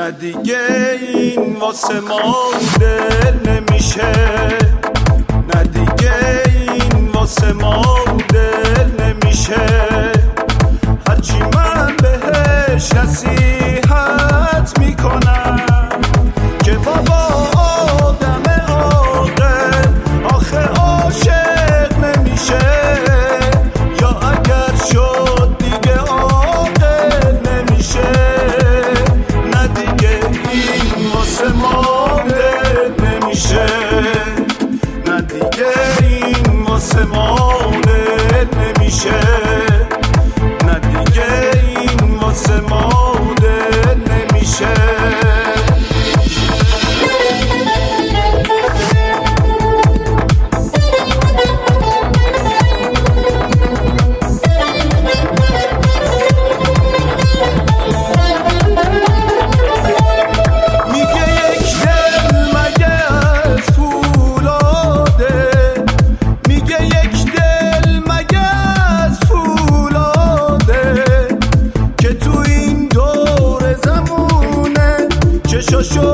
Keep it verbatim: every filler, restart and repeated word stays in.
نه دیگه این واسه ما دل نمیشه، نه دیگه این واسه ما دل نمیشه. هرچی من بهش نصیحت میکنم که بابا آدم عاقل آخه عاشق نمیشه، یا اگر شد دیگه عاقل نمیشه. نه دیگه این واسه ما دل نمیشه، نه دیگه این واسه ما دل نمیشه، نه دیگه این واسه ما دل نمیشه. شو شو